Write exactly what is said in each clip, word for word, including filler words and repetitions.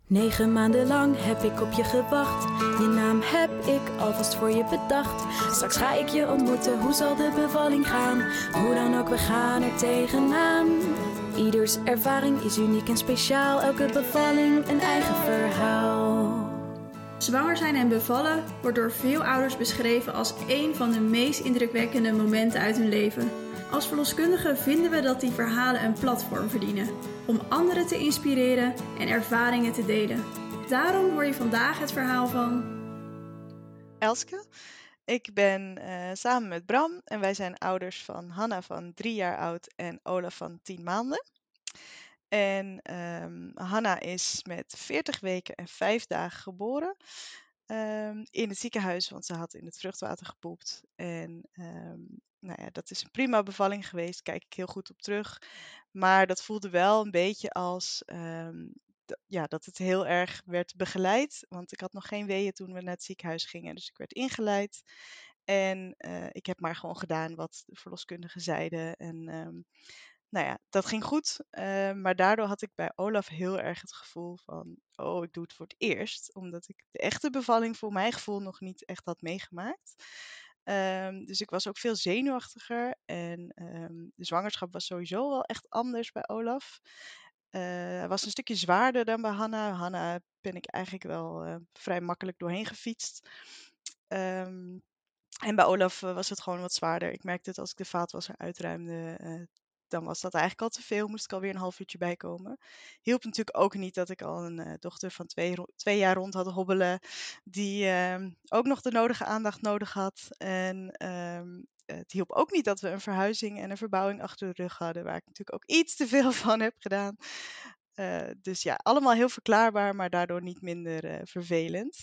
Negen maanden lang heb ik op je gewacht. Je naam heb ik alvast voor je bedacht. Straks ga ik je ontmoeten, hoe zal de bevalling gaan? Hoe dan ook, we gaan er tegenaan. Ieders ervaring is uniek en speciaal. Elke bevalling een eigen verhaal. Zwanger zijn en bevallen wordt door veel ouders beschreven als een van de meest indrukwekkende momenten uit hun leven. Als verloskundigen vinden we dat die verhalen een platform verdienen om anderen te inspireren en ervaringen te delen. Daarom hoor je vandaag het verhaal van Elske. Ik ben uh, samen met Bram en wij zijn ouders van Hanna van drie jaar oud en Olaf van tien maanden. En um, Hanna is met veertig weken en vijf dagen geboren um, in het ziekenhuis, want ze had in het vruchtwater gepoept. En um, nou ja, dat is een prima bevalling geweest, kijk ik heel goed op terug. Maar dat voelde wel een beetje als um, d- ja, dat het heel erg werd begeleid. Want ik had nog geen weeën toen we naar het ziekenhuis gingen, dus ik werd ingeleid. En uh, ik heb maar gewoon gedaan wat de verloskundigen zeiden. En um, nou ja, dat ging goed. Uh, maar daardoor had ik bij Olaf heel erg het gevoel van, oh, ik doe het voor het eerst. Omdat ik de echte bevalling voor mijn gevoel nog niet echt had meegemaakt. Um, dus ik was ook veel zenuwachtiger. En um, de zwangerschap was sowieso wel echt anders bij Olaf. Uh, hij was een stukje zwaarder dan bij Hanna. Hanna ben ik eigenlijk wel uh, vrij makkelijk doorheen gefietst. Um, en bij Olaf uh, was het gewoon wat zwaarder. Ik merkte het als ik de vaatwasser uitruimde. Uh, dan was dat eigenlijk al te veel. Moest ik alweer een half uurtje bijkomen. Hielp natuurlijk ook niet dat ik al een uh, dochter van twee, twee jaar rond had hobbelen. Die uh, ook nog de nodige aandacht nodig had. En uh, het hielp ook niet dat we een verhuizing en een verbouwing achter de rug hadden. Waar ik natuurlijk ook iets te veel van heb gedaan. Uh, dus ja, allemaal heel verklaarbaar, maar daardoor niet minder uh, vervelend.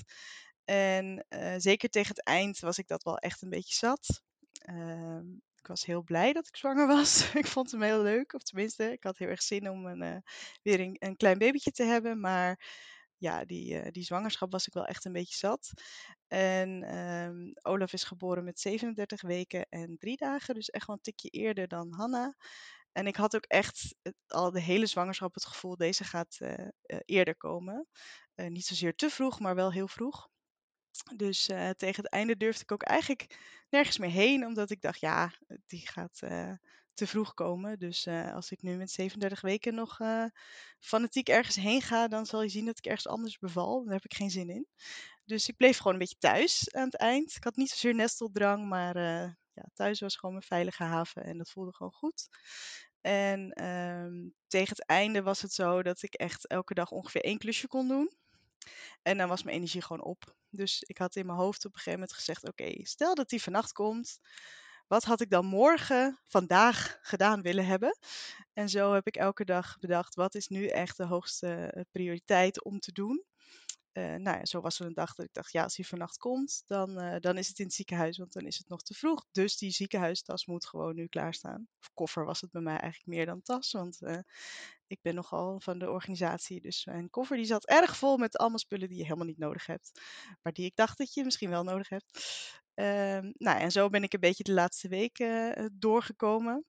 En uh, zeker tegen het eind was ik dat wel echt een beetje zat. Uh, ik was heel blij dat ik zwanger was. Ik vond hem heel leuk. Of tenminste, ik had heel erg zin om een, uh, weer een, een klein babytje te hebben. Maar ja, die, uh, die zwangerschap was ik wel echt een beetje zat. En um, Olaf is geboren met zevenendertig weken en drie dagen. Dus echt wel een tikje eerder dan Hanna. En ik had ook echt het, al de hele zwangerschap het gevoel, deze gaat uh, uh, eerder komen. Uh, niet zozeer te vroeg, maar wel heel vroeg. Dus uh, tegen het einde durfde ik ook eigenlijk nergens meer heen, omdat ik dacht, ja, die gaat uh, te vroeg komen. Dus uh, als ik nu met zevenendertig weken nog uh, fanatiek ergens heen ga, dan zal je zien dat ik ergens anders beval. Daar heb ik geen zin in. Dus ik bleef gewoon een beetje thuis aan het eind. Ik had niet zozeer nesteldrang, maar uh, ja, thuis was gewoon mijn veilige haven en dat voelde gewoon goed. En um, tegen het einde was het zo dat ik echt elke dag ongeveer één klusje kon doen. En dan was mijn energie gewoon op. Dus ik had in mijn hoofd op een gegeven moment gezegd, oké, okay, stel dat die vannacht komt, wat had ik dan morgen, vandaag gedaan willen hebben? En zo heb ik elke dag bedacht, wat is nu echt de hoogste prioriteit om te doen? Uh, nou ja, zo was er een dag dat ik dacht, ja, als hij vannacht komt, dan, uh, dan is het in het ziekenhuis, want dan is het nog te vroeg. Dus die ziekenhuistas moet gewoon nu klaarstaan. Of koffer was het bij mij eigenlijk meer dan tas, want uh, ik ben nogal van de organisatie. Dus mijn koffer die zat erg vol met allemaal spullen die je helemaal niet nodig hebt. Maar die ik dacht dat je misschien wel nodig hebt. Uh, nou, en zo ben ik een beetje de laatste weken uh, doorgekomen.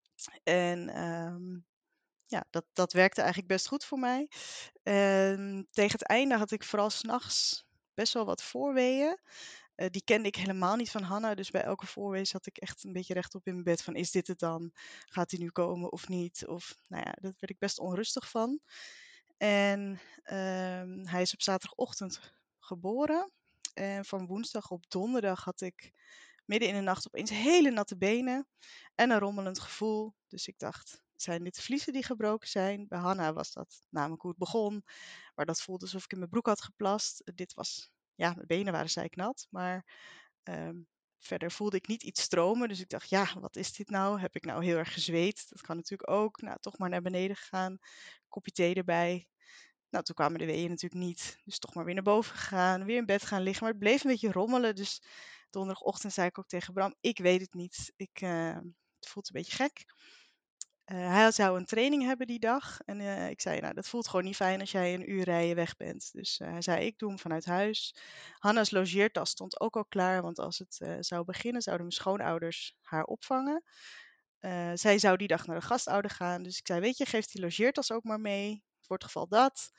En um, ja, dat, dat werkte eigenlijk best goed voor mij. Uh, tegen het einde had ik vooral 's nachts best wel wat voorweeën. Uh, die kende ik helemaal niet van Hanna. Dus bij elke voorwee zat ik echt een beetje rechtop in mijn bed van, is dit het dan? Gaat hij nu komen of niet? Of nou ja, daar werd ik best onrustig van. En uh, hij is op zaterdagochtend geboren. En van woensdag op donderdag had ik midden in de nacht opeens hele natte benen en een rommelend gevoel. Dus ik dacht, zijn dit de vliezen die gebroken zijn? Bij Hanna was dat namelijk hoe het begon. Maar dat voelde alsof ik in mijn broek had geplast. Dit was, ja, mijn benen waren zeiknat. Maar um, verder voelde ik niet iets stromen. Dus ik dacht, ja, wat is dit nou? Heb ik nou heel erg gezweet? Dat kan natuurlijk ook. Nou, toch maar naar beneden gegaan. Kopje thee erbij. Nou, toen kwamen de weeën natuurlijk niet. Dus toch maar weer naar boven gegaan. Weer in bed gaan liggen. Maar het bleef een beetje rommelen. Dus donderdagochtend zei ik ook tegen Bram, ik weet het niet. Ik, uh, het voelt een beetje gek. Uh, hij zou een training hebben die dag. En uh, ik zei, nou, dat voelt gewoon niet fijn als jij een uur rijden weg bent. Dus uh, hij zei, ik doe hem vanuit huis. Hanna's logeertas stond ook al klaar. Want als het uh, zou beginnen, zouden mijn schoonouders haar opvangen. Uh, zij zou die dag naar de gastouder gaan. Dus ik zei, weet je, geef die logeertas ook maar mee. Voor het geval dat.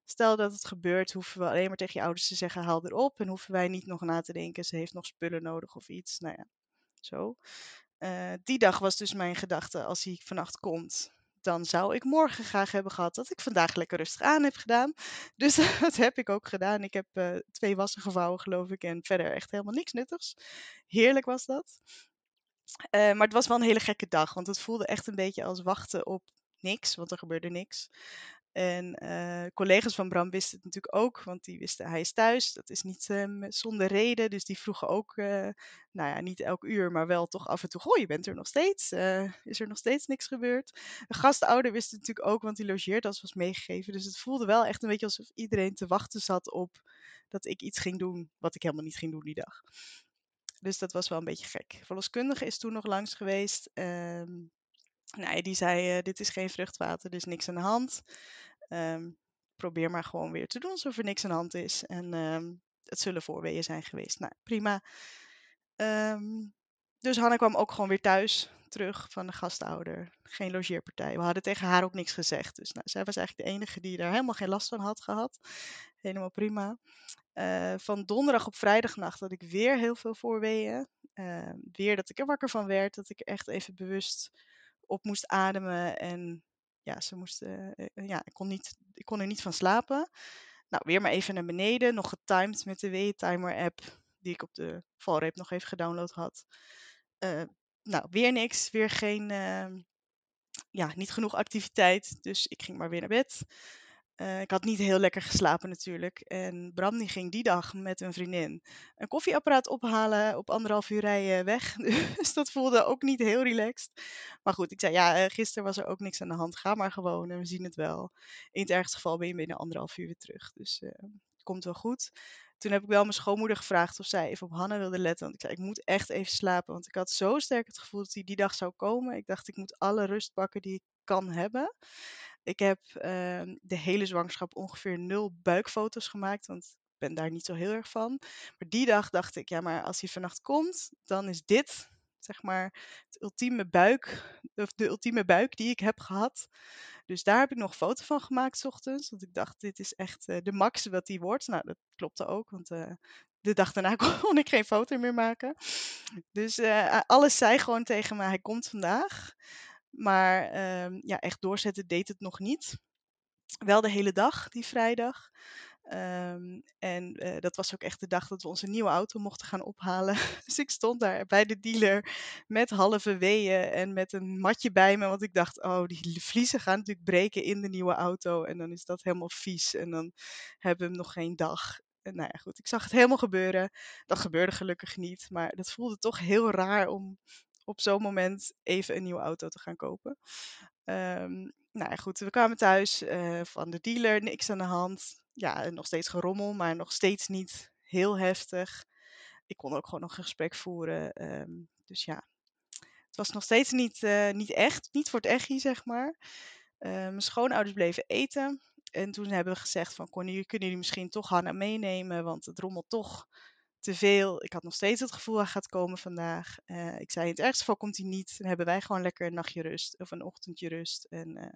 Stel dat het gebeurt, hoeven we alleen maar tegen je ouders te zeggen, haal erop. En hoeven wij niet nog na te denken, ze heeft nog spullen nodig of iets. Nou ja, zo. Uh, die dag was dus mijn gedachte, als hij vannacht komt, dan zou ik morgen graag hebben gehad dat ik vandaag lekker rustig aan heb gedaan. Dus dat heb ik ook gedaan. Ik heb uh, twee wassen gevouwen, geloof ik, en verder echt helemaal niks nuttigs. Heerlijk was dat. Uh, maar het was wel een hele gekke dag, want het voelde echt een beetje als wachten op niks, want er gebeurde niks. En uh, collega's van Bram wisten het natuurlijk ook, want die wisten hij is thuis. Dat is niet um, zonder reden. Dus die vroegen ook, uh, nou ja, niet elk uur, maar wel toch af en toe: goh, je bent er nog steeds. Uh, is er nog steeds niks gebeurd? De gastouder wist het natuurlijk ook, want die logeertas was meegegeven. Dus het voelde wel echt een beetje alsof iedereen te wachten zat op dat ik iets ging doen, wat ik helemaal niet ging doen die dag. Dus dat was wel een beetje gek. Verloskundige is toen nog langs geweest. Um, nee, die zei, uh, dit is geen vruchtwater, er is niks aan de hand. Um, probeer maar gewoon weer te doen alsof er niks aan de hand is. En um, het zullen voorweeën zijn geweest. Nou, prima. Um, dus Hanna kwam ook gewoon weer thuis terug van de gastouder. Geen logeerpartij. We hadden tegen haar ook niks gezegd. Dus nou, zij was eigenlijk de enige die daar helemaal geen last van had gehad. Helemaal prima. Uh, van donderdag op vrijdagnacht had ik weer heel veel voorweeën. Uh, weer dat ik er wakker van werd. Dat ik er echt even bewust op moest ademen. En ja, ze moesten, uh, ja ik, kon niet, ik kon er niet van slapen. Nou, weer maar even naar beneden. Nog getimed met de weeëntimer app. Die ik op de valreep nog even gedownload had. Uh, nou, weer niks. Weer geen, uh, ja, niet genoeg activiteit. Dus ik ging maar weer naar bed. Uh, ik had niet heel lekker geslapen natuurlijk. En Bram die ging die dag met een vriendin een koffieapparaat ophalen op anderhalf uur rijden weg. Dus dat voelde ook niet heel relaxed. Maar goed, ik zei ja, uh, gisteren was er ook niks aan de hand. Ga maar gewoon en we zien het wel. In het ergste geval ben je binnen anderhalf uur weer terug. Dus uh, het komt wel goed. Toen heb ik wel mijn schoonmoeder gevraagd of zij even op Hanna wilde letten. Want ik zei, ik moet echt even slapen. Want ik had zo sterk het gevoel dat hij die dag zou komen. Ik dacht, ik moet alle rust pakken die ik kan hebben. Ik heb uh, de hele zwangerschap ongeveer nul buikfoto's gemaakt, want ik ben daar niet zo heel erg van. Maar die dag dacht ik, ja, maar als hij vannacht komt, dan is dit, zeg maar, het ultieme buik, of de ultieme buik die ik heb gehad. Dus daar heb ik nog een foto van gemaakt 's ochtends, want ik dacht, dit is echt uh, de max wat die wordt. Nou, dat klopte ook, want uh, de dag daarna kon ik geen foto meer maken. Dus uh, alles zei gewoon tegen me, hij komt vandaag. Maar um, ja, echt doorzetten deed het nog niet. Wel de hele dag, die vrijdag. Um, en uh, dat was ook echt de dag dat we onze nieuwe auto mochten gaan ophalen. Dus ik stond daar bij de dealer met halve weeën en met een matje bij me. Want ik dacht, oh, die vliezen gaan natuurlijk breken in de nieuwe auto. En dan is dat helemaal vies. En dan hebben we hem nog geen dag. En nou ja, goed, ik zag het helemaal gebeuren. Dat gebeurde gelukkig niet. Maar dat voelde toch heel raar om op zo'n moment even een nieuwe auto te gaan kopen. Um, nou ja, goed, we kwamen thuis uh, van de dealer, niks aan de hand. Ja, nog steeds gerommel, maar nog steeds niet heel heftig. Ik kon ook gewoon nog een gesprek voeren. Um, dus ja, het was nog steeds niet, uh, niet echt, niet voor het echi, zeg maar. Uh, mijn schoonouders bleven eten. En toen hebben we gezegd van, kunnen jullie, kunnen jullie misschien toch Hanna meenemen, want het rommelt toch te veel. Ik had nog steeds het gevoel hij gaat komen vandaag. Uh, ik zei, in het ergste geval komt hij niet. Dan hebben wij gewoon lekker een nachtje rust of een ochtendje rust. En uh,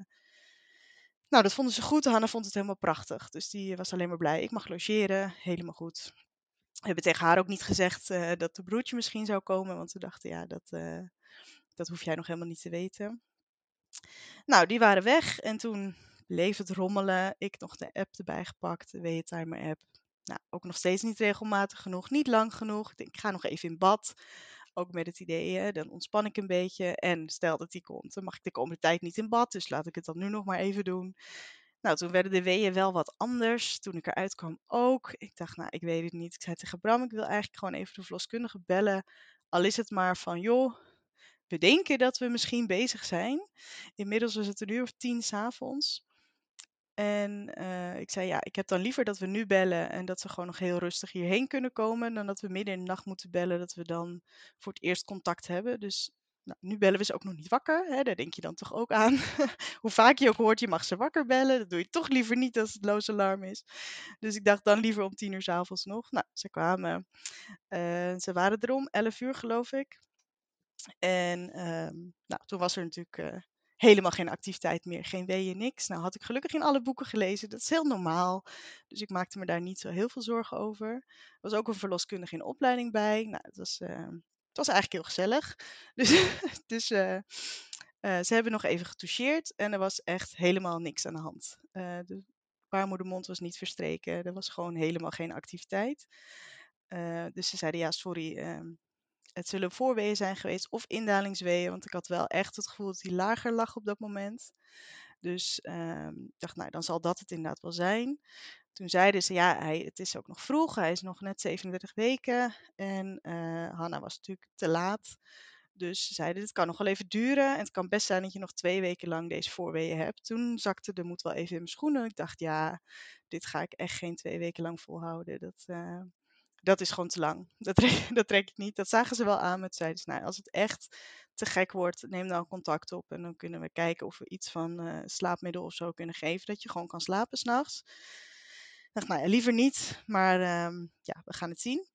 nou, dat vonden ze goed. Hanna vond het helemaal prachtig. Dus die was alleen maar blij. Ik mag logeren, helemaal goed. We hebben tegen haar ook niet gezegd uh, dat de broertje misschien zou komen. Want we dachten, ja, dat, uh, dat hoef jij nog helemaal niet te weten. Nou, die waren weg. En toen bleef het rommelen. Ik nog de app erbij gepakt, de weeëntimer app. Nou, ook nog steeds niet regelmatig genoeg, niet lang genoeg. Ik denk, ik ga nog even in bad. Ook met het idee, hè, dan ontspan ik een beetje. En stel dat die komt, dan mag ik de komende tijd niet in bad. Dus laat ik het dan nu nog maar even doen. Nou, toen werden de weeën wel wat anders. Toen ik eruit kwam ook. Ik dacht, nou, ik weet het niet. Ik zei tegen Bram, ik wil eigenlijk gewoon even de verloskundige bellen. Al is het maar van, joh, we denken dat we misschien bezig zijn. Inmiddels was het een uur of tien 's avonds. En uh, ik zei, ja, ik heb dan liever dat we nu bellen en dat we gewoon nog heel rustig hierheen kunnen komen, dan dat we midden in de nacht moeten bellen, dat we dan voor het eerst contact hebben. Dus nou, nu bellen we ze ook nog niet wakker, hè? Daar denk je dan toch ook aan. Hoe vaak je ook hoort, je mag ze wakker bellen, dat doe je toch liever niet als het loos alarm is. Dus ik dacht dan liever om tien uur 's avonds nog. Nou, ze kwamen, uh, ze waren er om elf uur geloof ik. En um, nou, toen was er natuurlijk uh, helemaal geen activiteit meer, geen weeën, niks. Nou had ik gelukkig in alle boeken gelezen, dat is heel normaal. Dus ik maakte me daar niet zo heel veel zorgen over. Er was ook een verloskundige in opleiding bij. Nou, het was, uh, het was eigenlijk heel gezellig. Dus, dus uh, uh, ze hebben nog even getoucheerd en er was echt helemaal niks aan de hand. Uh, de baarmoedermond was niet verstreken, er was gewoon helemaal geen activiteit. Uh, dus ze zeiden, ja, sorry, uh, het zullen voorweeën zijn geweest of indalingsweeën, want ik had wel echt het gevoel dat hij lager lag op dat moment. Dus uh, ik dacht, nou, dan zal dat het inderdaad wel zijn. Toen zeiden ze, ja, hij, het is ook nog vroeg, hij is nog net zevenendertig weken en uh, Hanna was natuurlijk te laat. Dus ze zeiden, het kan nog wel even duren en het kan best zijn dat je nog twee weken lang deze voorweeën hebt. Toen zakte de moed wel even in mijn schoenen. Ik dacht, ja, dit ga ik echt geen twee weken lang volhouden. Dat, uh, dat is gewoon te lang. Dat trek, dat trek ik niet. Dat zagen ze wel aan. Maar toen zeiden ze, nou, als het echt te gek wordt, neem dan contact op. En dan kunnen we kijken of we iets van uh, slaapmiddel of zo kunnen geven. Dat je gewoon kan slapen s'nachts. Ik dacht, nou ja, liever niet. Maar um, ja, we gaan het zien.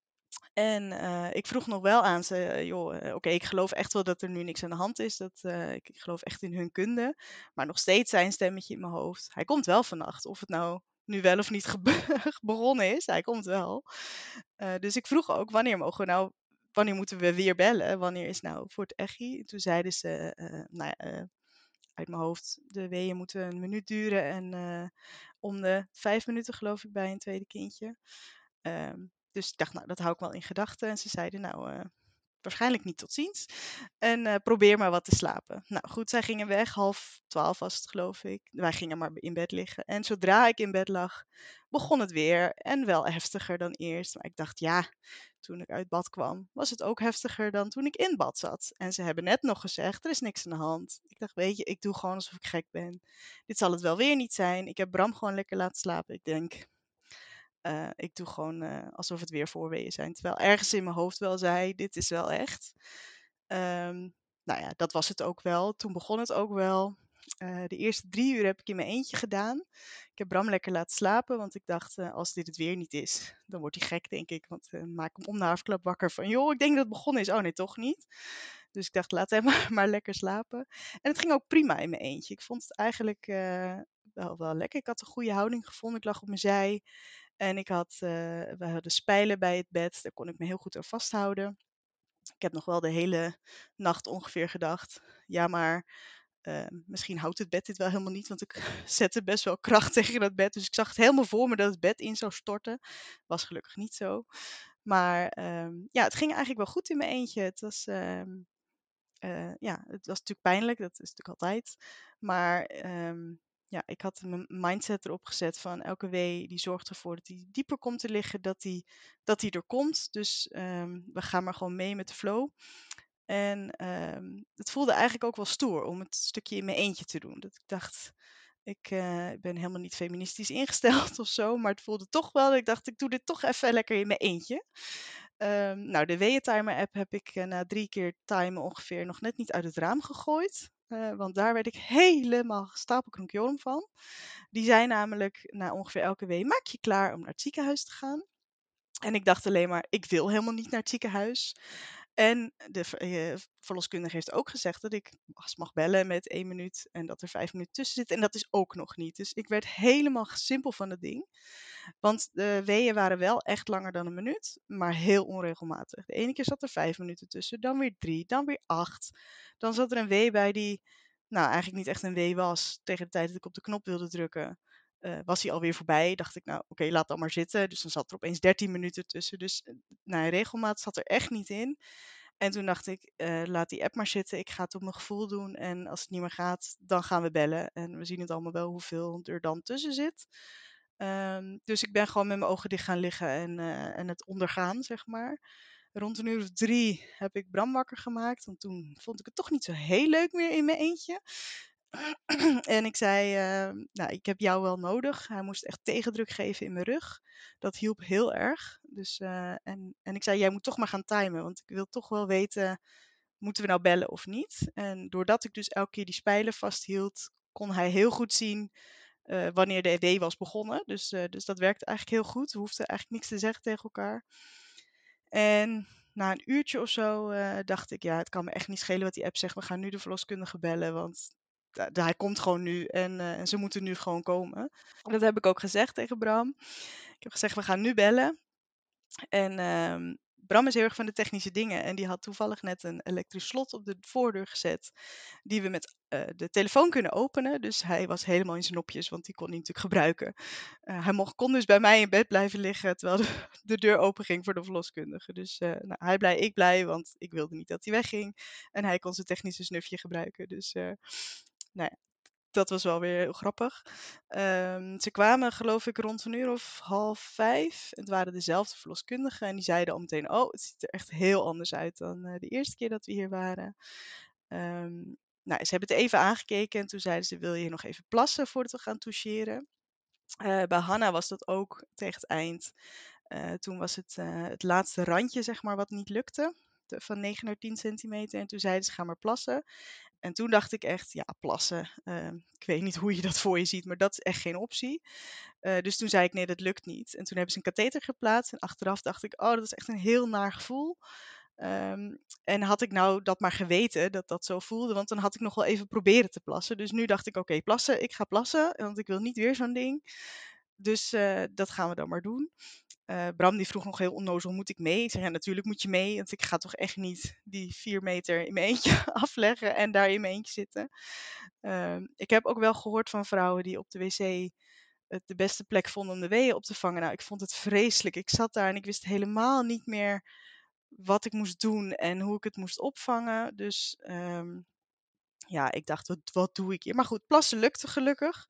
En uh, ik vroeg nog wel aan ze, uh, joh, uh, oké, okay, ik geloof echt wel dat er nu niks aan de hand is. Dat, uh, ik, ik geloof echt in hun kunde. Maar nog steeds zijn stemmetje in mijn hoofd. Hij komt wel vannacht. Of het nou nu wel of niet begonnen is, hij komt wel. Uh, dus ik vroeg ook, wanneer mogen we nou, wanneer moeten we weer bellen? Wanneer is nou voor het echi? Toen zeiden ze, uh, nou ja, uh, uit mijn hoofd, de weeën moeten een minuut duren. En uh, om de vijf minuten geloof ik bij een tweede kindje. Um, Dus ik dacht, nou, dat hou ik wel in gedachten. En ze zeiden, nou, uh, waarschijnlijk niet tot ziens. En uh, probeer maar wat te slapen. Nou goed, zij gingen weg. Half twaalf was het, geloof ik. Wij gingen maar in bed liggen. En zodra ik in bed lag, begon het weer. En wel heftiger dan eerst. Maar ik dacht, ja, toen ik uit bad kwam, was het ook heftiger dan toen ik in bad zat. En ze hebben net nog gezegd, er is niks aan de hand. Ik dacht, weet je, ik doe gewoon alsof ik gek ben. Dit zal het wel weer niet zijn. Ik heb Bram gewoon lekker laten slapen. Ik denk... Uh, ik doe gewoon uh, alsof het weer voorweeën zijn. Terwijl ergens in mijn hoofd wel zei, dit is wel echt. Um, nou ja, dat was het ook wel. Toen begon het ook wel. Uh, de eerste drie uur heb ik in mijn eentje gedaan. Ik heb Bram lekker laten slapen, want ik dacht, uh, als dit het weer niet is, dan wordt hij gek, denk ik. Want uh, maak hem om de haverklap wakker van, joh, ik denk dat het begonnen is. Oh nee, toch niet. Dus ik dacht, laat hem maar, maar lekker slapen. En het ging ook prima in mijn eentje. Ik vond het eigenlijk uh, wel, wel lekker. Ik had een goede houding gevonden. Ik lag op mijn zij. En ik had, uh, we hadden spijlen bij het bed, daar kon ik me heel goed aan vasthouden. Ik heb nog wel de hele nacht ongeveer gedacht, ja maar uh, misschien houdt het bed dit wel helemaal niet, want ik zette best wel kracht tegen dat bed. Dus ik zag het helemaal voor me dat het bed in zou storten. Was gelukkig niet zo. Maar um, ja, het ging eigenlijk wel goed in mijn eentje. Het was, um, uh, ja, het was natuurlijk pijnlijk, dat is natuurlijk altijd. Maar... Um, Ja, ik had mijn mindset erop gezet van elke wee die zorgt ervoor dat hij dieper komt te liggen, dat hij dat die er komt. Dus um, we gaan maar gewoon mee met de flow. En um, het voelde eigenlijk ook wel stoer om het stukje in mijn eentje te doen. Dat ik dacht, ik uh, ben helemaal niet feministisch ingesteld of zo, maar het voelde toch wel dat ik dacht, ik doe dit toch even lekker in mijn eentje. Um, nou, de weeëntimer app heb ik uh, na drie keer timen ongeveer nog net niet uit het raam gegooid. Uh, want daar werd ik helemaal stapelkronkjorum van. Die zei namelijk na ongeveer elke wee, maak je klaar om naar het ziekenhuis te gaan. En ik dacht alleen maar, ik wil helemaal niet naar het ziekenhuis. En de uh, verloskundige heeft ook gezegd dat ik mag bellen met één minuut en dat er vijf minuten tussen zit. En dat is ook nog niet. Dus ik werd helemaal simpel van het ding. Want de weeën waren wel echt langer dan een minuut, maar heel onregelmatig. De ene keer zat er vijf minuten tussen, dan weer drie, dan weer acht. Dan zat er een wee bij die, nou eigenlijk niet echt een wee was. Tegen de tijd dat ik op de knop wilde drukken, uh, was hij alweer voorbij. Dacht ik, nou oké, okay, laat dan maar zitten. Dus dan zat er opeens dertien minuten tussen. Dus nou, regelmaat zat er echt niet in. En toen dacht ik, uh, laat die app maar zitten. Ik ga het op mijn gevoel doen. En als het niet meer gaat, dan gaan we bellen. En we zien het allemaal wel hoeveel er dan tussen zit. Um, dus ik ben gewoon met mijn ogen dicht gaan liggen en, uh, en het ondergaan, zeg maar. Rond een uur of drie heb ik Bram wakker gemaakt. Want toen vond ik het toch niet zo heel leuk meer in mijn eentje. En ik zei, uh, nou, ik heb jou wel nodig. Hij moest echt tegendruk geven in mijn rug. Dat hielp heel erg. Dus, uh, en, en ik zei, jij moet toch maar gaan timen. Want ik wil toch wel weten, moeten we nou bellen of niet? En doordat ik dus elke keer die spijlen vasthield, kon hij heel goed zien uh, wanneer de wee was begonnen. Dus, uh, dus dat werkte eigenlijk heel goed. We hoefden eigenlijk niks te zeggen tegen elkaar. En na een uurtje of zo uh, dacht ik, ja, het kan me echt niet schelen wat die app zegt. We gaan nu de verloskundige bellen, want da- da- hij komt gewoon nu en, eh, en ze moeten nu gewoon komen. Dat heb ik ook gezegd tegen Bram. Ik heb gezegd, we gaan nu bellen. En ehm, Bram is heel erg van de technische dingen. En die had toevallig net een elektrisch slot op de voordeur gezet. Die we met eh, de telefoon kunnen openen. Dus hij was helemaal in zijn nopjes, want die kon hij natuurlijk gebruiken. Eh, hij mocht, kon dus bij mij in bed blijven liggen terwijl de, de deur open ging voor de verloskundige. Dus eh, nou, hij blij, ik blij, want ik wilde niet dat hij wegging. En hij kon zijn technische snufje gebruiken. Dus eh, nou ja, dat was wel weer heel grappig. Ehm, ze kwamen geloof ik rond een uur of half vijf. Het waren dezelfde verloskundigen en die zeiden al meteen, oh, het ziet er echt heel anders uit dan eh, de eerste keer dat we hier waren. Ehm, nou, ze hebben het even aangekeken en toen zeiden ze, wil je hier nog even plassen voordat we gaan toucheren? Eh, bij Hanna was dat ook tegen het eind. Eh, toen was het eh, het laatste randje, zeg maar, wat niet lukte. De- van negen naar tien centimeter. En toen zeiden ze, ga maar plassen. En toen dacht ik echt, ja, plassen. eh, ik weet niet hoe je dat voor je ziet, maar dat is echt geen optie. Eh, dus toen zei ik, nee, dat lukt niet. En toen hebben ze een katheter geplaatst. En achteraf dacht ik, oh, dat is echt een heel naar gevoel. Ehm, en had ik nou dat maar geweten, dat dat zo voelde, want dan had ik nog wel even proberen te plassen. Dus nu dacht ik, oké, plassen, ik ga plassen, want ik wil niet weer zo'n ding. Dus eh, dat gaan we dan maar doen. Eh, Bram die vroeg nog heel onnozel, moet ik mee? Ik zei, ja, natuurlijk moet je mee, want ik ga toch echt niet die vier meter in mijn eentje afleggen en daar in mijn eentje zitten. Ehm, ik heb ook wel gehoord van vrouwen die op de wc het de beste plek vonden om de weeën op te vangen. Nou, ik vond het vreselijk. Ik zat daar en ik wist helemaal niet meer wat ik moest doen en hoe ik het moest opvangen. Dus ehm, ja, ik dacht, wat, wat doe ik hier? Maar goed, plassen lukte gelukkig.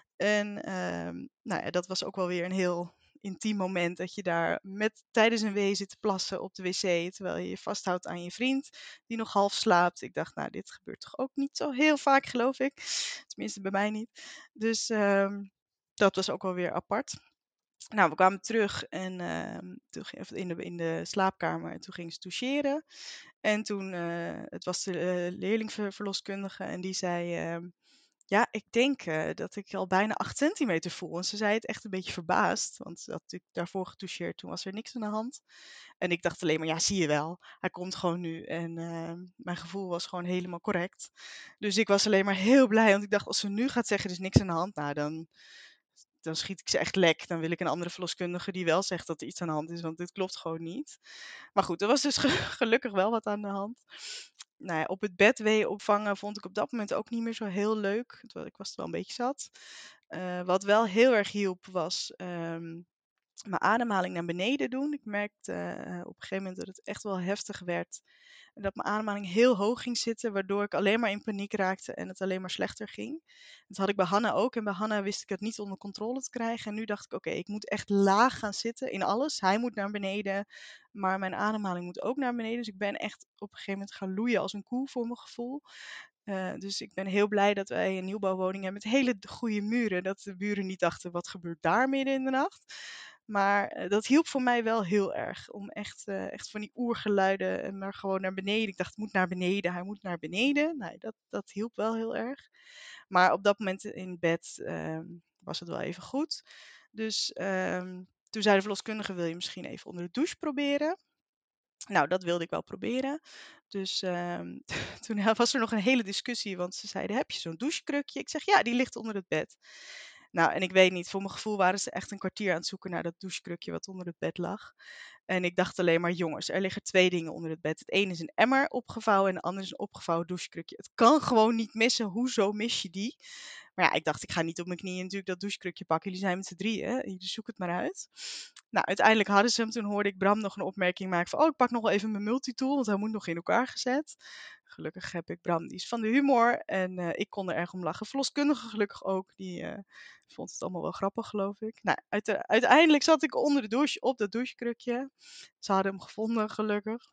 En ehm, nou ja, dat was ook wel weer een heel intiem moment. Dat je daar met, tijdens een wee zit te plassen op de wc. Terwijl je je vasthoudt aan je vriend die nog half slaapt. Ik dacht, nou, dit gebeurt toch ook niet zo heel vaak, geloof ik. Tenminste, bij mij niet. Dus ehm, dat was ook wel weer apart. Nou, we kwamen terug en ehm, toen ging, of in, de, in de slaapkamer en toen ging ze toucheren. En toen, eh, het was de uh, leerlingverloskundige en die zei, ehm, ja, ik denk eh, dat ik al bijna acht centimeter voel. En ze zei het echt een beetje verbaasd, want ze had natuurlijk daarvoor getoucheerd, toen was er niks aan de hand. En ik dacht alleen maar, ja, zie je wel, hij komt gewoon nu. En ehm, mijn gevoel was gewoon helemaal correct. Dus ik was alleen maar heel blij, want ik dacht, als ze nu gaat zeggen, er is niks aan de hand, nou dan dan schiet ik ze echt lek. Dan wil ik een andere verloskundige die wel zegt dat er iets aan de hand is, want dit klopt gewoon niet. Maar goed, er was dus ge- gelukkig wel wat aan de hand. Nou ja, op het bed weeën opvangen vond ik op dat moment ook niet meer zo heel leuk. Het wa- Ik was er wel een beetje zat. Eh, wat wel heel erg hielp was ehm, mijn ademhaling naar beneden doen. Ik merkte eh, op een gegeven moment dat het echt wel heftig werd. En dat mijn ademhaling heel hoog ging zitten, waardoor ik alleen maar in paniek raakte en het alleen maar slechter ging. Dat had ik bij Hanna ook. En bij Hanna wist ik het niet onder controle te krijgen. En nu dacht ik, oké, ik moet echt laag gaan zitten in alles. Hij moet naar beneden, maar mijn ademhaling moet ook naar beneden. Dus ik ben echt op een gegeven moment gaan loeien als een koe voor mijn gevoel. Eh, dus ik ben heel blij dat wij een nieuwbouwwoning hebben met hele goede muren. Dat de buren niet dachten, wat gebeurt daar midden in de nacht? Maar eh, dat hielp voor mij wel heel erg. Om echt, eh, echt van die oergeluiden en maar gewoon naar beneden. Ik dacht, het moet naar beneden, hij moet naar beneden. Nou, dat, dat hielp wel heel erg. Maar op dat moment in bed ehm, was het wel even goed. Dus ehm, toen zei de verloskundige, wil je misschien even onder de douche proberen? Nou, dat wilde ik wel proberen. Dus ehm, toen was er nog een hele discussie, want ze zeiden, heb je zo'n douchekrukje? Ik zeg, ja, die ligt onder het bed. Nou, en ik weet niet, voor mijn gevoel waren ze echt een kwartier aan het zoeken naar dat douchekrukje wat onder het bed lag. En ik dacht alleen maar, jongens, er liggen twee dingen onder het bed. Het ene is een emmer opgevouwen en het andere is een opgevouwen douchekrukje. Het kan gewoon niet missen, hoezo mis je die? Maar ja, ik dacht, ik ga niet op mijn knieën natuurlijk dat douchekrukje pakken. Jullie zijn met z'n drieën, jullie zoeken het maar uit. Nou, uiteindelijk hadden ze hem. Toen hoorde ik Bram nog een opmerking maken van, oh, ik pak nog wel even mijn multitool, want hij moet nog in elkaar gezet. Gelukkig heb ik Bram, die is van de humor. En eh, ik kon er erg om lachen. Verloskundige gelukkig ook, die eh, vond het allemaal wel grappig, geloof ik. Nou, uite- uiteindelijk zat ik onder de douche op dat douchekrukje. Ze hadden hem gevonden, gelukkig.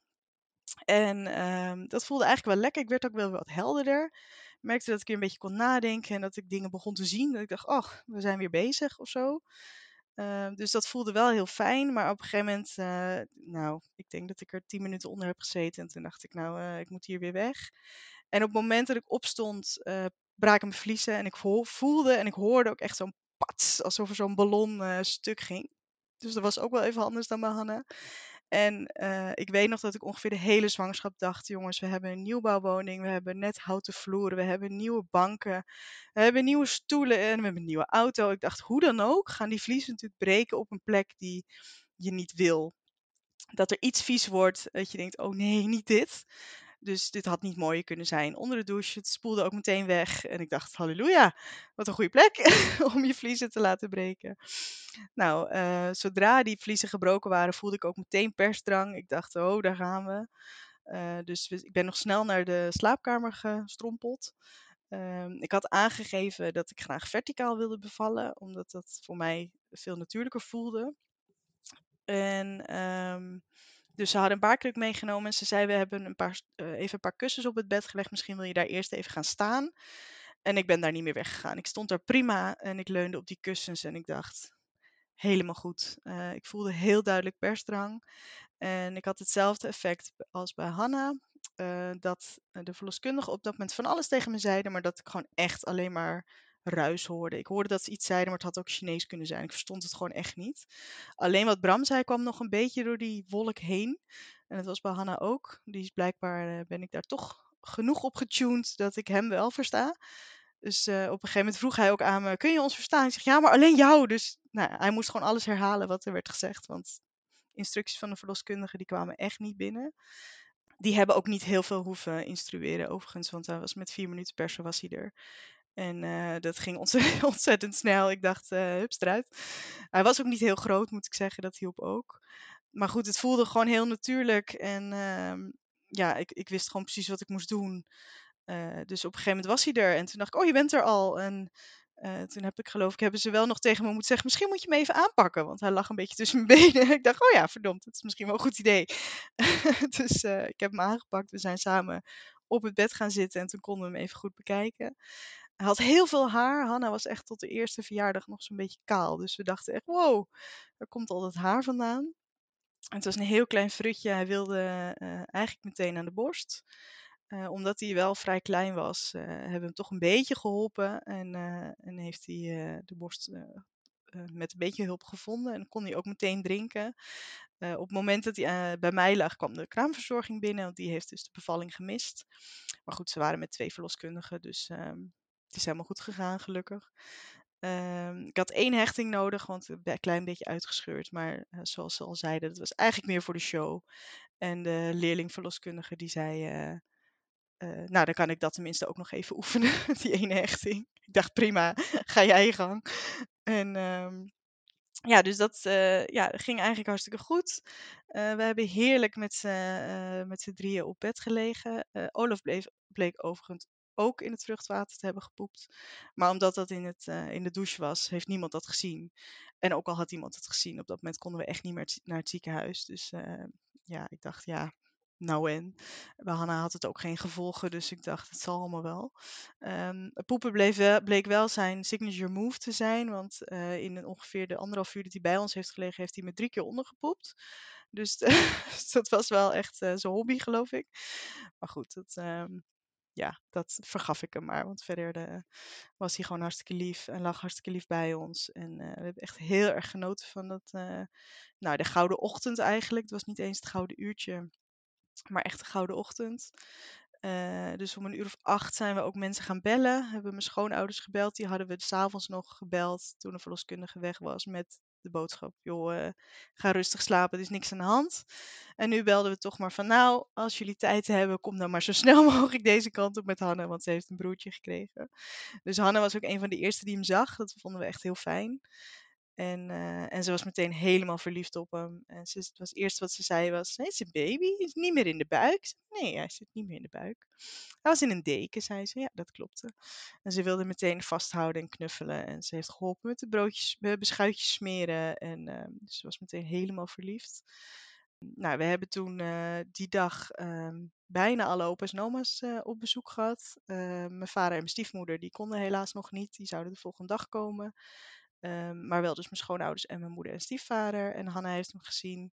En ehm, dat voelde eigenlijk wel lekker. Ik werd ook wel wat helderder. Ik merkte dat ik weer een beetje kon nadenken en dat ik dingen begon te zien. Dat ik dacht, oh, we zijn weer bezig of zo. Ehm, dus dat voelde wel heel fijn. Maar op een gegeven moment, eh, nou, ik denk dat ik er tien minuten onder heb gezeten. En toen dacht ik, nou, eh, ik moet hier weer weg. En op het moment dat ik opstond, eh braken mijn vliezen. En ik vo- voelde en ik hoorde ook echt zo'n pats, alsof er zo'n ballon eh, stuk ging. Dus dat was ook wel even anders dan bij Hanna. En uh, ik weet nog dat ik ongeveer de hele zwangerschap dacht, jongens, we hebben een nieuwbouwwoning, we hebben net houten vloeren, we hebben nieuwe banken, we hebben nieuwe stoelen en we hebben een nieuwe auto. Ik dacht, hoe dan ook, gaan die vliezen natuurlijk breken op een plek die je niet wil. Dat er iets vies wordt, dat je denkt, oh nee, niet dit. Dus dit had niet mooier kunnen zijn. Onder de douche, het spoelde ook meteen weg. En ik dacht, halleluja, wat een goede plek om je vliezen te laten breken. Nou, uh, zodra die vliezen gebroken waren, voelde ik ook meteen persdrang. Ik dacht, oh, daar gaan we. Uh, dus ik ben nog snel naar de slaapkamer gestrompeld. Uh, ik had aangegeven dat ik graag verticaal wilde bevallen, omdat dat voor mij veel natuurlijker voelde. En um, dus ze hadden een baarkruk meegenomen en ze zei, we hebben een paar, uh, even een paar kussens op het bed gelegd. Misschien wil je daar eerst even gaan staan. En ik ben daar niet meer weggegaan. Ik stond daar prima en ik leunde op die kussens en ik dacht, helemaal goed. Uh, ik voelde heel duidelijk persdrang. En ik had hetzelfde effect als bij Hanna. Uh, dat de verloskundige op dat moment van alles tegen me zeiden, maar dat ik gewoon echt alleen maar ruis hoorde. Ik hoorde dat ze iets zeiden, maar het had ook Chinees kunnen zijn. Ik verstond het gewoon echt niet. Alleen wat Bram zei kwam nog een beetje door die wolk heen. En dat was bij Hanna ook. Die is blijkbaar, uh, ben ik daar toch genoeg op getuned dat ik hem wel versta. Dus uh, op een gegeven moment vroeg hij ook aan me, kun je ons verstaan? Ik zeg, ja, maar alleen jou. Dus nou, hij moest gewoon alles herhalen wat er werd gezegd. Want instructies van de verloskundige die kwamen echt niet binnen. Die hebben ook niet heel veel hoeven instrueren overigens. Want hij was met vier minuten persen was hij er. En uh, dat ging ontzettend, ontzettend snel. Ik dacht, uh, hups eruit. Hij was ook niet heel groot, moet ik zeggen. Dat hielp ook. Maar goed, het voelde gewoon heel natuurlijk. En uh, ja, ik, ik wist gewoon precies wat ik moest doen. Uh, dus op een gegeven moment was hij er. En toen dacht ik, oh, je bent er al. En uh, toen heb ik geloof ik, hebben ze wel nog tegen me moeten zeggen, misschien moet je me even aanpakken. Want hij lag een beetje tussen mijn benen. Ik dacht, oh ja, verdomd, dat is misschien wel een goed idee. Dus uh, ik heb hem aangepakt. We zijn samen op het bed gaan zitten. En toen konden we hem even goed bekijken. Hij had heel veel haar. Hanna was echt tot de eerste verjaardag nog zo'n beetje kaal. Dus we dachten echt, wow, waar komt al dat haar vandaan? En het was een heel klein frutje. Hij wilde uh, eigenlijk meteen aan de borst. Uh, omdat hij wel vrij klein was, uh, hebben we hem toch een beetje geholpen. En, uh, en heeft hij uh, de borst uh, uh, met een beetje hulp gevonden. En kon hij ook meteen drinken. Uh, op het moment dat hij uh, bij mij lag, kwam de kraamverzorging binnen. Want die heeft dus de bevalling gemist. Maar goed, ze waren met twee verloskundigen. Dus uh, het is helemaal goed gegaan, gelukkig. Uh, ik had één hechting nodig, want een klein beetje uitgescheurd. Maar uh, zoals ze al zeiden, dat was eigenlijk meer voor de show. En de leerlingverloskundige die zei... Uh, Uh, nou, dan kan ik dat tenminste ook nog even oefenen, die ene hechting. Ik dacht, prima, ga jij je gang. En um, ja, dus dat uh, ja, ging eigenlijk hartstikke goed. Uh, we hebben heerlijk met z'n uh, met z'n drieën op bed gelegen. Uh, Olaf bleef, bleek overigens ook in het vruchtwater te hebben gepoept. Maar omdat dat in, het, uh, in de douche was, heeft niemand dat gezien. En ook al had iemand het gezien, op dat moment konden we echt niet meer naar het ziekenhuis. Dus uh, ja, ik dacht, ja... Nou en, bij Hanna had het ook geen gevolgen, dus ik dacht, het zal allemaal wel. Um, poepen bleef wel, bleek wel zijn signature move te zijn, want uh, in ongeveer de anderhalf uur dat hij bij ons heeft gelegen, heeft hij me drie keer ondergepoept. Dus dat was wel echt uh, zijn hobby, geloof ik. Maar goed, dat, um, ja, dat vergaf ik hem maar, want verder de, was hij gewoon hartstikke lief en lag hartstikke lief bij ons. En uh, we hebben echt heel erg genoten van dat, uh, nou, de gouden ochtend eigenlijk. Het was niet eens het gouden uurtje. Maar echt een gouden ochtend. Uh, dus om een uur of acht zijn we ook mensen gaan bellen. Hebben mijn schoonouders gebeld. Die hadden we 's avonds nog gebeld toen de verloskundige weg was. Met de boodschap, joh, uh, ga rustig slapen, er is niks aan de hand. En nu belden we toch maar van, nou, als jullie tijd hebben, kom dan maar zo snel mogelijk deze kant op met Hanne. Want ze heeft een broertje gekregen. Dus Hanne was ook een van de eerste die hem zag. Dat vonden we echt heel fijn. En, uh, en ze was meteen helemaal verliefd op hem. En ze, het was eerst wat ze zei was, hij is een baby, hij is niet meer in de buik. Nee, hij zit niet meer in de buik. Hij was in een deken, zei ze. Ja, dat klopte. En ze wilde meteen vasthouden en knuffelen. En ze heeft geholpen met de broodjes, de beschuitjes smeren. En uh, dus ze was meteen helemaal verliefd. Nou, we hebben toen uh, die dag uh, bijna alle opa's en oma's uh, op bezoek gehad. Uh, mijn vader en mijn stiefmoeder, die konden helaas nog niet. Die zouden de volgende dag komen. Um, maar wel dus mijn schoonouders en mijn moeder en stiefvader. En Hanna heeft hem gezien.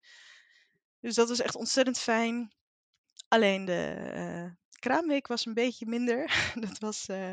Dus dat was echt ontzettend fijn. Alleen de uh, kraamweek was een beetje minder. dat was, uh, uh,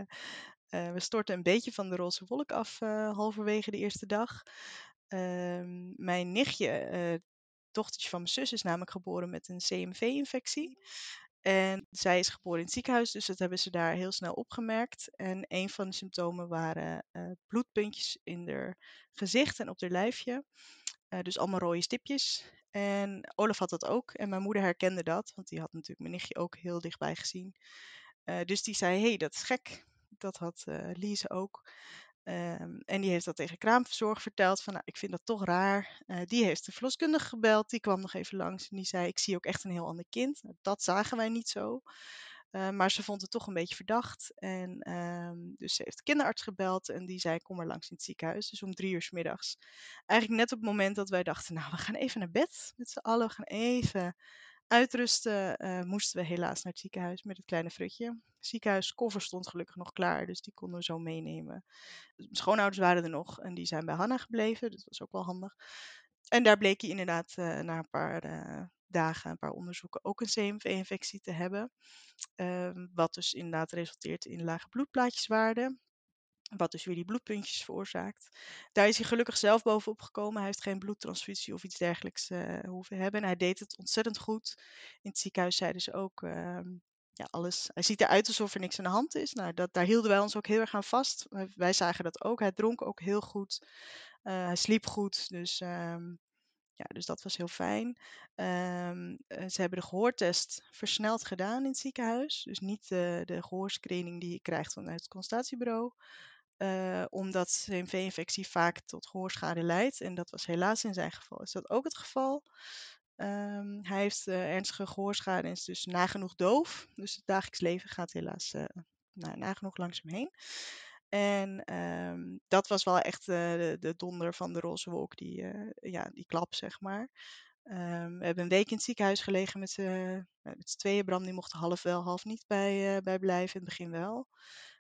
we stortten een beetje van de roze wolk af uh, halverwege de eerste dag. Uh, mijn nichtje, uh, dochtertje van mijn zus is namelijk geboren met een C M V-infectie. En zij is geboren in het ziekenhuis, dus dat hebben ze daar heel snel opgemerkt. En een van de symptomen waren uh, bloedpuntjes in haar gezicht en op haar lijfje. Uh, dus allemaal rode stipjes. En Olaf had dat ook. En mijn moeder herkende dat, want die had natuurlijk mijn nichtje ook heel dichtbij gezien. Uh, dus die zei, hé, hey, dat is gek. Dat had uh, Lise ook. Um, en die heeft dat tegen kraamverzorg verteld. Van, nou, ik vind dat toch raar. Uh, die heeft de verloskundige gebeld. Die kwam nog even langs. En die zei, ik zie ook echt een heel ander kind. Nou, dat zagen wij niet zo. Uh, maar ze vond het toch een beetje verdacht. En um, dus ze heeft de kinderarts gebeld. En die zei, kom maar langs in het ziekenhuis. Dus om drie uur 's middags. Eigenlijk net op het moment dat wij dachten, nou, we gaan even naar bed met z'n allen. We gaan even uitrusten. Uh, moesten we helaas naar het ziekenhuis met het kleine Frutje. Het ziekenhuiskoffer stond gelukkig nog klaar. Dus die konden we zo meenemen. Mijn schoonouders waren er nog en die zijn bij Hanna gebleven. Dat was ook wel handig. En daar bleek hij inderdaad uh, na een paar uh, dagen, een paar onderzoeken, ook een C M V-infectie te hebben. Uh, wat dus inderdaad resulteert in lage bloedplaatjeswaarden. Wat dus weer die bloedpuntjes veroorzaakt. Daar is hij gelukkig zelf bovenop gekomen. Hij heeft geen bloedtransfusie of iets dergelijks uh, hoeven hebben. En hij deed het ontzettend goed. In het ziekenhuis zeiden ze ook... Uh, Ja, alles. Hij ziet eruit alsof er niks aan de hand is. Nou, dat, daar hielden wij ons ook heel erg aan vast. Wij, wij zagen dat ook. Hij dronk ook heel goed. Uh, hij sliep goed. Dus, um, ja, dus dat was heel fijn. Um, uh, ze hebben de gehoortest versneld gedaan in het ziekenhuis. Dus niet uh, de gehoorscreening die je krijgt vanuit het consultatiebureau. Uh, omdat C M V-infectie vaak tot gehoorschade leidt. En dat was helaas in zijn geval. Is dat ook het geval? Um, hij heeft uh, ernstige gehoorschade en is dus nagenoeg doof. Dus het dagelijks leven gaat helaas uh, nou, nagenoeg langs hem heen. En um, dat was wel echt uh, de, de donder van de roze wolk, die, uh, ja, die klap, zeg maar. Um, we hebben een week in het ziekenhuis gelegen met z'n tweeën. Bram die mocht half wel, half niet bij, uh, bij blijven. In het begin wel.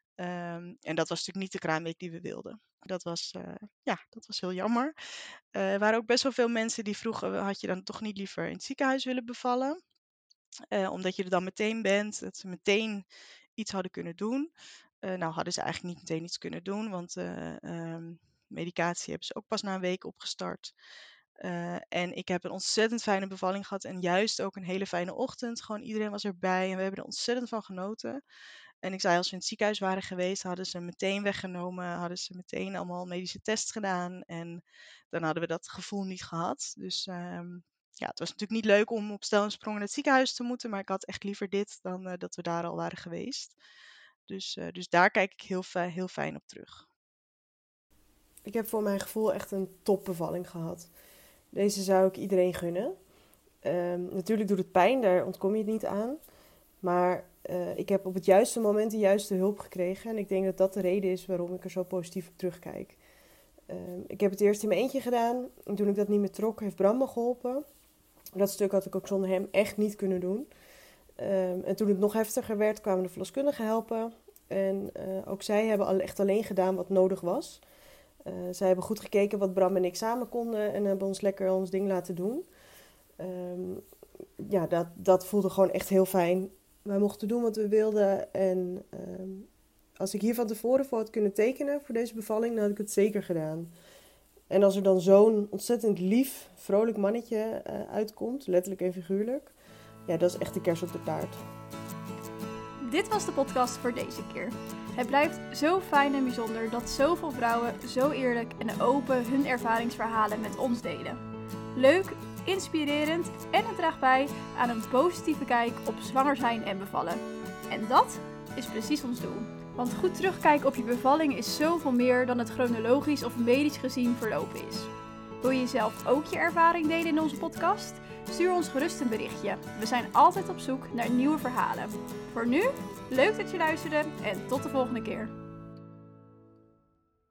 Um, en dat was natuurlijk niet de kraamweek die we wilden. Dat was, uh, ja, dat was heel jammer. Uh, er waren ook best wel veel mensen die vroegen, had je dan toch niet liever in het ziekenhuis willen bevallen? Uh, omdat je er dan meteen bent, dat ze meteen iets hadden kunnen doen. Uh, nou hadden ze eigenlijk niet meteen iets kunnen doen, want uh, um, medicatie hebben ze ook pas na een week opgestart. Uh, en ik heb een ontzettend fijne bevalling gehad en juist ook een hele fijne ochtend. Gewoon iedereen was erbij en we hebben er ontzettend van genoten. En ik zei, als we in het ziekenhuis waren geweest, hadden ze meteen weggenomen, hadden ze meteen allemaal medische tests gedaan. En dan hadden we dat gevoel niet gehad. Dus um, ja, het was natuurlijk niet leuk om op stel en sprong naar het ziekenhuis te moeten, maar ik had echt liever dit dan uh, dat we daar al waren geweest. Dus, uh, dus daar kijk ik heel, fi- heel fijn op terug. Ik heb voor mijn gevoel echt een topbevalling gehad. Deze zou ik iedereen gunnen. Um, natuurlijk doet het pijn, daar ontkom je het niet aan. Maar uh, ik heb op het juiste moment de juiste hulp gekregen. En ik denk dat dat de reden is waarom ik er zo positief op terugkijk. Um, ik heb het eerst in mijn eentje gedaan. En toen ik dat niet meer trok, heeft Bram me geholpen. Dat stuk had ik ook zonder hem echt niet kunnen doen. Um, en toen het nog heftiger werd, kwamen de verloskundigen helpen. En uh, ook zij hebben al echt alleen gedaan wat nodig was. Uh, zij hebben goed gekeken wat Bram en ik samen konden. En hebben ons lekker ons ding laten doen. Um, ja, dat, dat voelde gewoon echt heel fijn. Wij mochten doen wat we wilden. En um, als ik hier van tevoren voor had kunnen tekenen voor deze bevalling, dan had ik het zeker gedaan. En als er dan zo'n ontzettend lief, vrolijk mannetje uh, uitkomt, letterlijk en figuurlijk, ja, dat is echt de kers op de taart. Dit was de podcast voor deze keer. Het blijft zo fijn en bijzonder dat zoveel vrouwen zo eerlijk en open hun ervaringsverhalen met ons delen. Leuk, inspirerend en het draagt bij aan een positieve kijk op zwanger zijn en bevallen. En dat is precies ons doel. Want goed terugkijken op je bevalling is zoveel meer dan het chronologisch of medisch gezien verlopen is. Wil je zelf ook je ervaring delen in onze podcast? Stuur ons gerust een berichtje. We zijn altijd op zoek naar nieuwe verhalen. Voor nu, leuk dat je luisterde en tot de volgende keer.